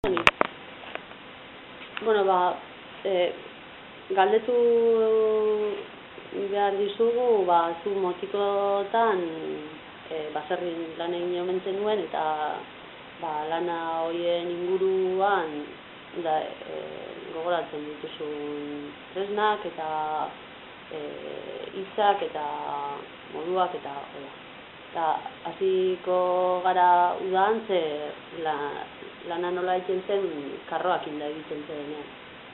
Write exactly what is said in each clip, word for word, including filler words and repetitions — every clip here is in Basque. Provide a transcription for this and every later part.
Bueno, ba, e, galdetu behar dizugu, ba, zu motikotan e, baserrin lan egin omen zenuen, eta ba, lana horien inguruan da, e, gogoratzen dituzun tresnak eta e, hitzak eta moduak eta hola. Eta hasiko gara udan, ze la, lana nola egiten zen karroak inda egiten zenean.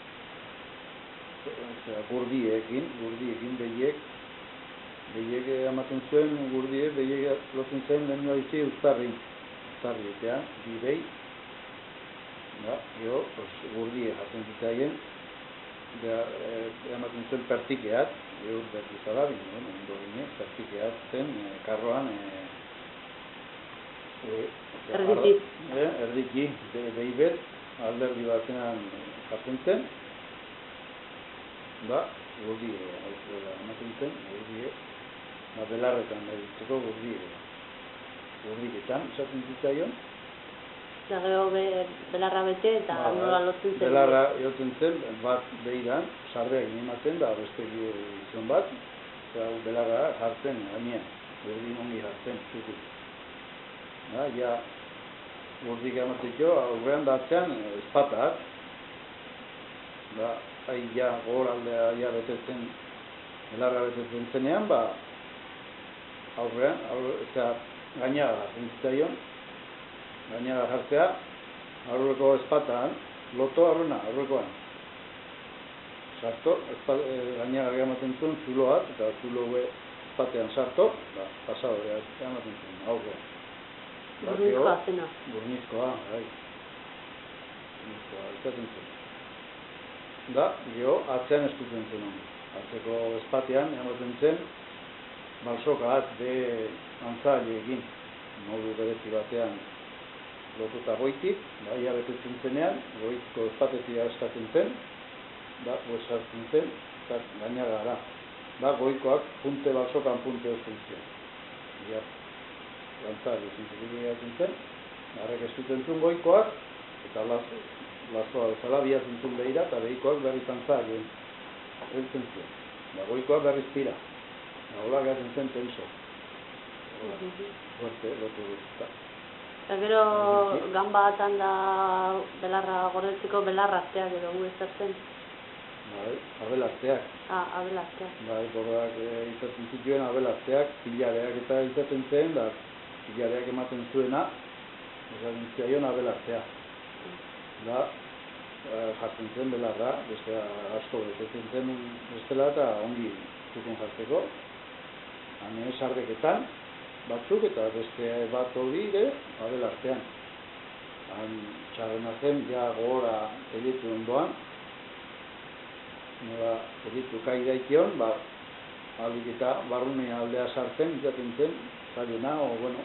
Gurdiekin, gurdiekin behiek, behiek ematen zuen, gurdiek, behiek lotzen zen lehen noizi uztarri, uztarri, eta bi behi, da, jo, gurdie jaten zitzaien, da, ematen zuen pertikeat, eur bertizala, bine, ondo gine, pertikeat zen, karroan, Erdiki. Erdiki, behi bet, alderdi batean jaten zen, ba, gurdie, ematen zen, gurdie, ba, belarretan behitzeko gurdie, gurdiketan, esaten zitzaion. Da gero be, belarra bete eta ba, nola lotzen zen. Belarra jotzen zen, bat behiran, sarreak ematen da, beste gizon bat, eta belarra jartzen, gainean, gurdi ongi jartzen, zutik. Da, ja, gurdik emateko, aurrean da atzean, espatak, da, hai ja, gogor aldea ja betetzen, belarra betetzen zenean, ba, aurrean, aurre, eta gainaga zintzaion, gainaga jartzea, aurreko espataan, loto aurrena, aurrekoan. Sarto, gainaga ematen zuen, zuloat, eta zulo espatean sarto, ba, pasado ematen zuen, aurrean. Burnizkoa zena. Burnizkoa, bai. Burnizkoa, izaten zen. Da, jo, atzean eskutzen zen honi. Atzeko espatean, ematen zen, balsoka bat be antzaileekin, modu berezi batean lotuta goitik, da, ia betetzen zenean, goitiko espatetia eskatzen zen, da, huesartzen zen, eta gainaga gara. Da, goikoak punte balsokan punte ezten zen. Ja, antzaileekin zintzilek egatzen zen, harrek eskuten zuen goikoak, eta lazoa bezala biatzen zuen behira, eta behikoak berriz antzaileen eltzen zuen. Da, goikoak berriz tira. Da, hola egatzen zen tenso. Fuerte, lotu dut. Eta gero gamba batan da belarra gordetzeko belarrazteak edo gu ezartzen? Bai, abelarteak. Ah, abelarteak. Bai, borrak izaten zituen abelarteak, pilareak eta izaten zen, da, pilareak ematen zuena, esaten zion abelartea. Da, jartzen zen belarra, beste asko betetzen zen bestela eta ongi zuten jartzeko. Hane sardeketan batzuk eta beste bat hori ere abelartean. Han txarrena zen, ja gogora elitu ondoan, nola elitu kai daikion, ba, aldik eta barrunea aldea sartzen, izaten zen, zailena, o, bueno,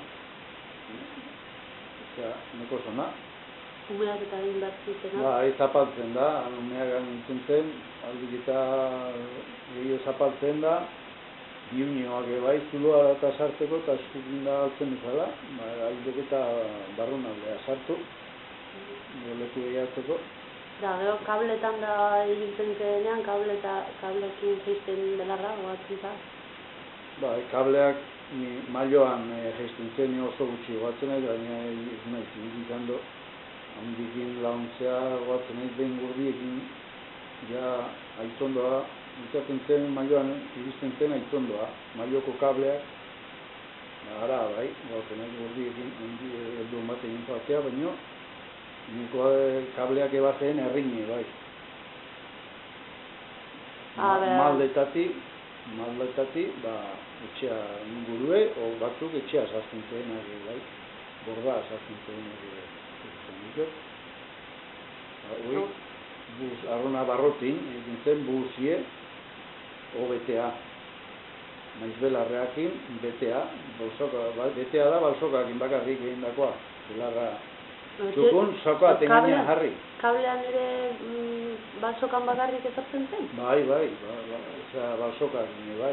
osea, neko zona. Umeak eta egin bat zutena? Ba, ez zapaltzen da, umeak nintzen zen, aldik eta gehiago zapaltzen da, biunioak ebai zuloa eta sartzeko, eta eskutin da altzen izala, ba, aldik eta barrun aldea sartu, leku egiatzeko. Da, gero kabletan da ibiltzen zenean, kable eta kablekin zeizten belarra, gogatzen da? Ba, kableak ni maioan geizten zen oso gutxi gogatzen nahi, baina ez nahi izan do, handikin launtzea gogatzen nahi behin gurdiekin, ja aitzondoa, izaten zen maioan iristen zen aitzondoa, maioko kableak, gara bai, gogatzen nahi gurdiekin, handi eldun bat egin zatea, baina niko kableak ebazen errini, bai. Maldetatik, maldetatik, ba, etxea ingurue, o batzuk etxea sartzen zen, bai, borda sartzen zen, bai. Hoi, buz, arrona barrotin, egin zen buzie, o betea. Maiz belarreakin, betea, betea da balsokakin bakarrik egin dakoa, belarra. Zukun, sokoa tenganean jarri. Kablean ere mm, balsokan bakarrik ezartzen zen? Bai, bai, ba, ba, eza balsokan, bai.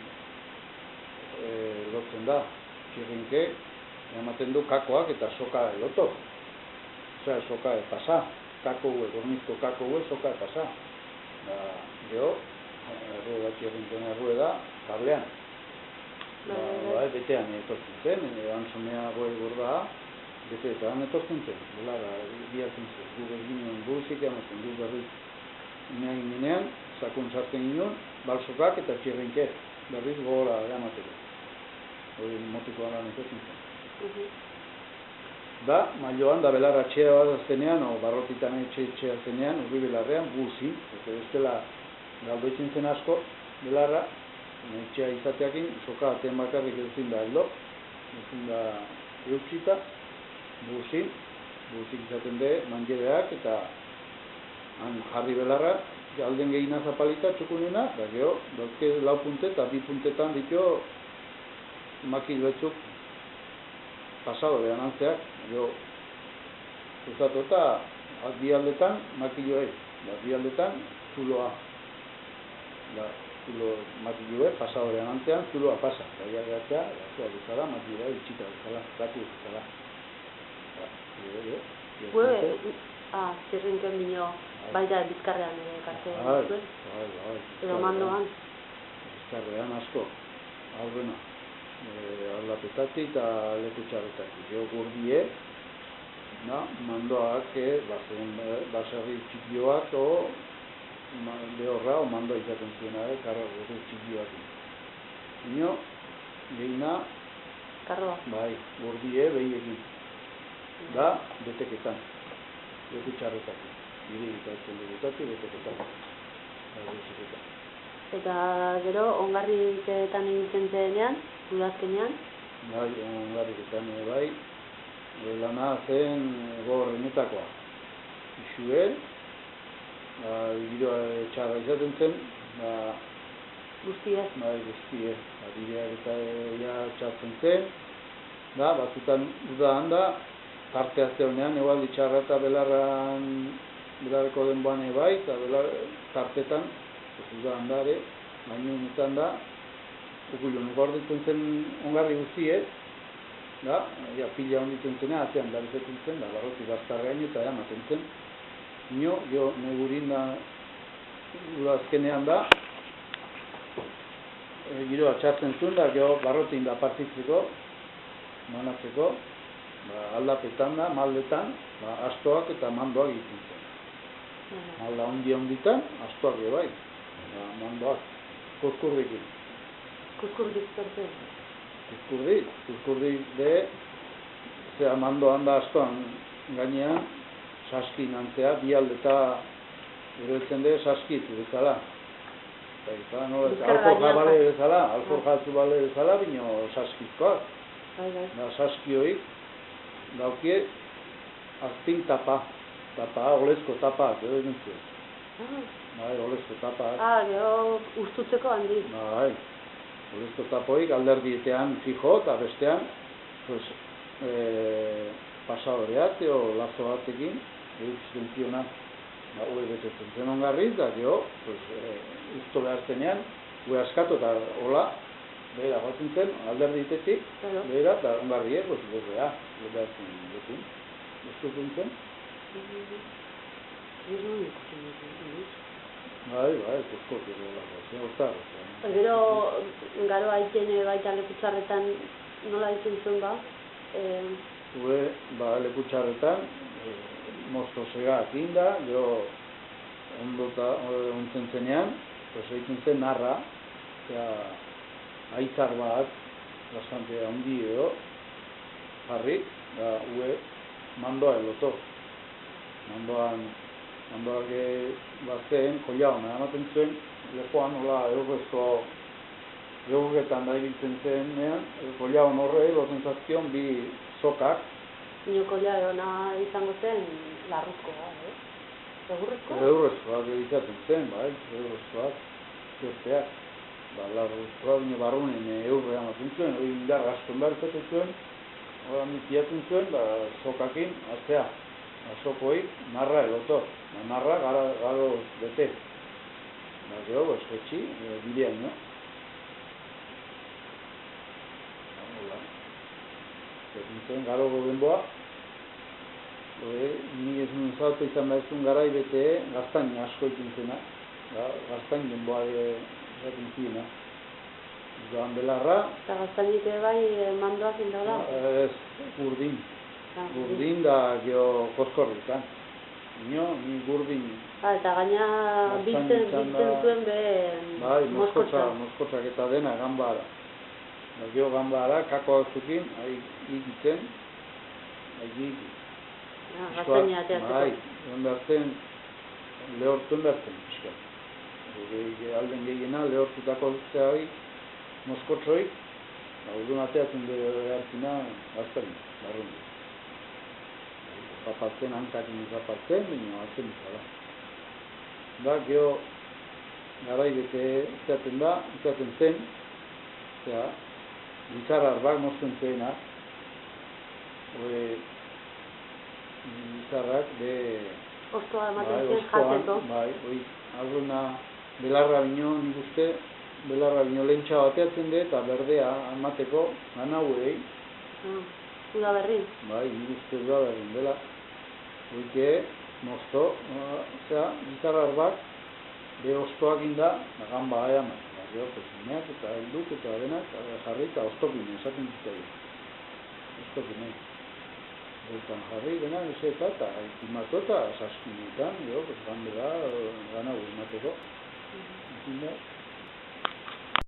E, lotzen da, txirrinke, ematen du kakoak eta soka eloto. osea, soka e pasa, kako hue, gornizko kako hue, soka e pasa. Da, geho, errueda txerrinten errueda, kablean. Ba, bai, betean etortzen zen, antzonea goi gorda, beteetan etortzen zen, belara, bihartzen zen, gu beginen buruzik ematen, gu berriz inean ginean, sakun sartzen ginen, balsokak eta txerrinke, berriz gogora eramateko. Hori motikoan lan etortzen zen. Da, maioan, da belarra txea bat aztenean, o barrotitan etxe txea aztenean, urri belarrean, guzin, eta bestela galdoitzen zen asko, belarra, etxea izateakin, soka atean bakarrik ezin da heldo, ezin da eutxita, guzin, guzik izaten de, manjereak, eta han jarri belarra, alden gehina zapalita, txukunena, da geho, dauzke lau punte eta bi puntetan ditu makil betzuk pasado behan antzeak, geho, uzatu eta bi aldetan makilloei, da bi aldetan zuloa, da zulo makilloe, pasado behan antzean, zuloa pasa, da ia gehatzea, zua duzala, makilloa itxita duzala, datu duzala. Hue, ah, txerrinken bino, baita bizkarrean karte duzuen? Bai, bai, edo mandoan? Bizkarrean asko, aurrena, aldapetatik eta lekutxarretatik. Gero gurdie, mandoak, baserri txikioak, o behorra, o mandoa izaten zuena, karra gurri txikioak. Ino, gehina, karroa? Bai, gurdie, behiekin. Da, beteketan, lekutxarretatik. Gire ikatzen dugutatik, beteketan. Eta gero, ongarriketan egiten zenean, udazkenean? Bai, ongarriketan bai, lana zen gorrenetakoa. Ixuel, giroa txarra izaten zen, guztiez? Bai, guztiez, bideak eta ja txartzen zen, da, batzutan uda handa, tarte azte honean, egualdi txarra eta belarran, belarreko denboan ebai, eta belar, tartetan, uda handare, baino honetan da, ukulun gorditzen zen ongarri guztiez, da, ja, pila honditzen zena, atean darizetzen zen, da, barroti bastarrean eta ematen zen. Ino, jo, negurin da, udazkenean da, e, giroa txartzen zuen, da, jo, barrotin da partitzeko, manatzeko, ba, aldapetan da, maldetan, ba, astoak eta mandoak egiten zen. Malda hondi honditan, astoak ebai, ba, mandoak, kuskurrikin. Kuskurrik zertzen? Kuskurrik, kuskurrik de, zera mando handa astoan gainean, saski nantzea, bi aldeta eroetzen de saskit bezala. Eta nola, alfor jabale bezala, alfor jatzu bale bezala, bino saskizkoak. Da saskioik, daukie, azpin tapa, tapa, olezko tapa, edo egin zuen. Bai, olezko tapa. Ah, gero ustutzeko handi. Bai, olezko tapoik alderdietean fijo, eta bestean, pues, eh, pasadoreat, eo lazo batekin, egiten zionak, ba, hue betetzen zen ongarriz, da, gero, pues, eh, usto behar zenean, hue askatu eta hola, behera batzen zen, alderditetik, behera, eta ongarriek, pues, behera, behera zen betin, usto zen. Bai, bai, kusko, gero lago, zen hortar. Gero, garo haiten baita lekutxarretan nola egiten zuen ba? Hue, ba, lekutxarretan, mozto segak inda, gero ondota, ontzen zenean, pues egiten zen narra, eta aitzar bat, bastante handi edo, jarri, da, hue, mandoa eloto. Mandoan, mandoak bazen, koiaon, ematen zuen, lepoan, hola, eurrezko, eurretan da egiten zenean, koiaon horre, loten zazkion, bi sokak. Nio koiaona izango zen, larruzkoa, eh? Eurrezkoa? Eurrezkoak izaten zen, bai, eurrezkoak, zerteak. Ba, larruzkoa, bine barrunen eurre ematen zuen, hori indar asko behar izaten zuen, hori mitiatzen zuen, ba, sokakin, aztea. Asokoik, narra eloto, narra gara, garo bete. Ba, gero, esketxi, bidean, no? Hola. Zetintzen, garo denboa, Oe, ni ez nuen zautu izan behazun garai bete gaztaini asko ikin zena, gaztaini denboare esaten ziena. Joan belarra... Eta gaztainik ere bai mandoak indola? Ez, urdin. Urdin da geho koskorrikan. Nio, ni gurdin. Ba, eta gaina biltzen zuen be bai, moskotza. Moskotzak eta dena gambara. Geho gambara, kako zukin, ahi ikitzen, ahi ikitzen. Gaztaina ateatzeko. Bai, egon behartzen, lehortuen behartzen, pixka. Alden gehiena lehortutako zehari, moskotzoik, urduan ateatzen behartzina gaztaina, barrun. Zapatzen, hankakin zapatzen, baina atzen izala. Da, geho, garai bete izaten da, izaten zen, zera, bizarrar bak mozten zena, hori, bizarrak, be... Ostoa ematen zen jateko. Bai, hori, aurruna, belarra bino, nik uste, belarra bino lentsa bateatzen de, eta berdea emateko, gana hurei. Ah, uda berri. Bai, nik uste uda berri, dela. Hoike, mozto, osea, bizarrar bat, be ostoak inda, gamba aia mat. Gero, pezineak eta helduk eta denak, jarri eta ostopine, esaten zitzai. Ostopine. Bertan jarri, dena, eseta, eta ikimatu eta saskinetan, gero, pues, gandera, gana hori mateko.